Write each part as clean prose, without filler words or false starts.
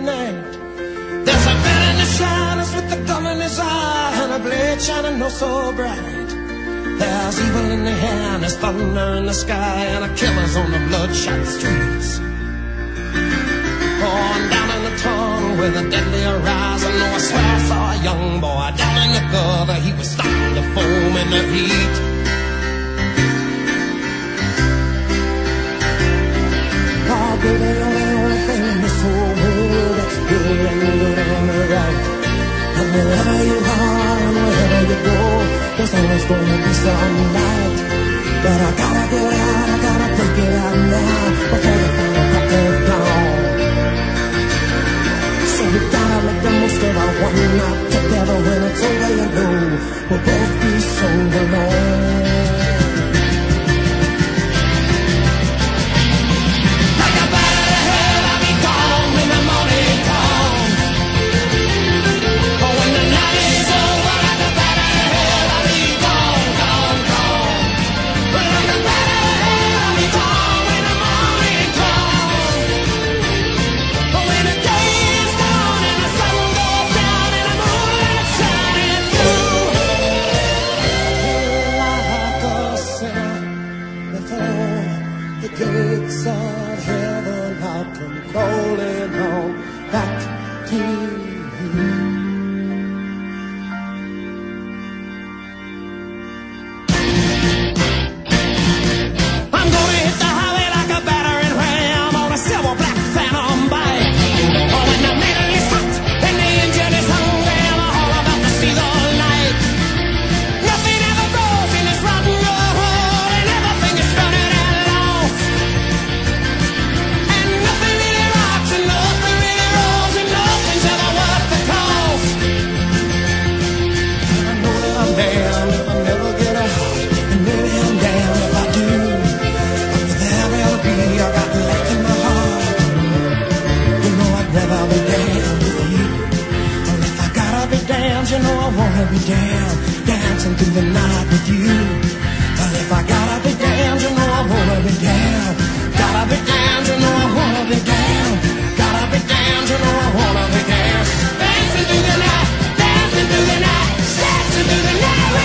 night. There's a man in the shadows with a gun in his eye and a blade shining oh so bright. There's evil in the air and there's thunder in the sky and a killer's on the bloodshot streets. Oh, I'm down in the tunnel with a deadly horizon. Oh, I swear I saw a young boy down in the gutter. He was starting to foam in the heat. Oh, baby, you're the only thing in this whole world that's good and good and right. And wherever you are and wherever you go, there's always gonna be some light. But I gotta get out, I gotta break it out now before the final crack of dawn. So we gotta make the most of our one night together. When it's over, you know we'll both be so alone. Gates of heaven, I'll come crawling on back to you. I'm gonna hit the highway like a battering ram on a silver black phantom bike. Oh, when the metal is hot and the engine is hungry, I'm all about to see the light. Nothing ever grows in this rotten road and everything is running. Damn if I never get out, and maybe I'm damned if I do. But there will be, I got left in my heart. You know I'd rather be damned with you. Well, if I gotta be damned, you know I wanna be damned, dancing through the night with you. Well, if I gotta be damned, you know I wanna be damned. Gotta be damned, you know I wanna be damned. Gotta be damned, you know I wanna be damned. Dancing through the night, dancing through the night, dancing through the night.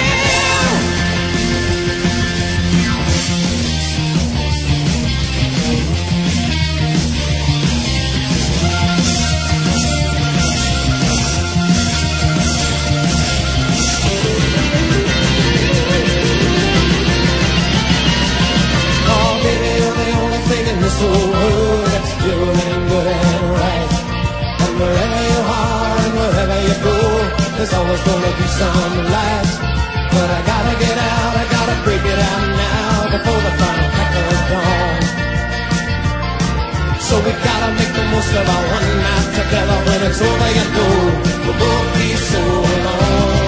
This whole world that's pure and good and right. And wherever you are and wherever you go, there's always gonna be some light. But I gotta get out, I gotta break it out now before the final crack of dawn. So we gotta make the most of our one night together. When it's over, you know we'll both be so alone.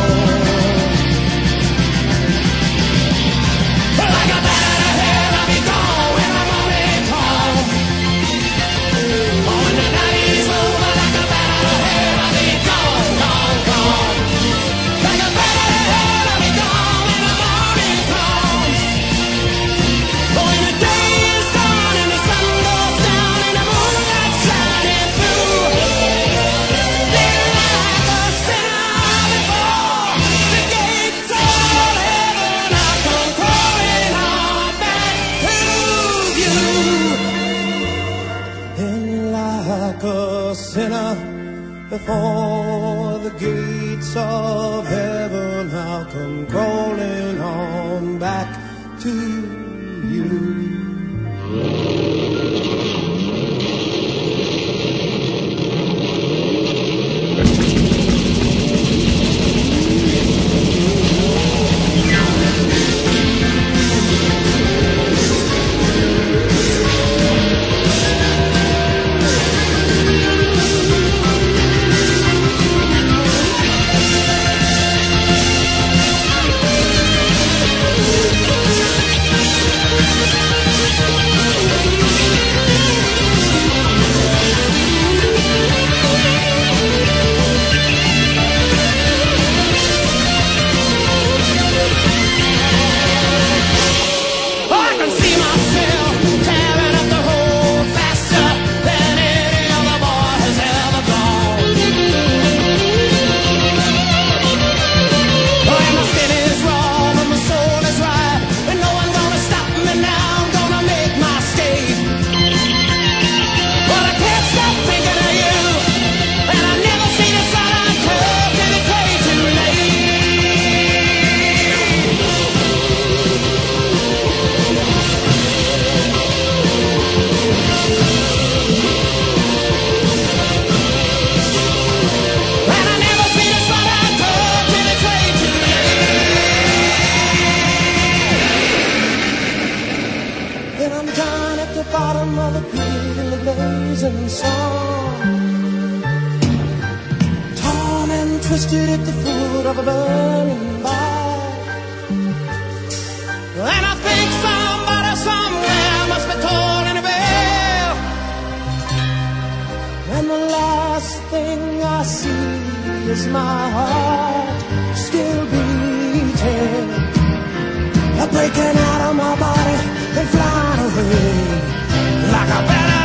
Well, I got that out of here, I'll be gone when I'm on it home. Oh, when the night is over, like a bat out of hell, I'll be gone, gone, gone. Like a bat out of hell, I'll be gone when the morning comes. Oh, when the day is gone and the sun goes down and the moonlight shining through. Then like a sinner before the gates of heaven, I'll come crawling on back to you. And like a sinner before the gates of heaven, I'll come crawling on back to you. twisted at the foot of a burning vine. And I think somebody somewhere must be tolling a bell. And the last thing I see is my heart still beating, breaking out of my body and flying away like a better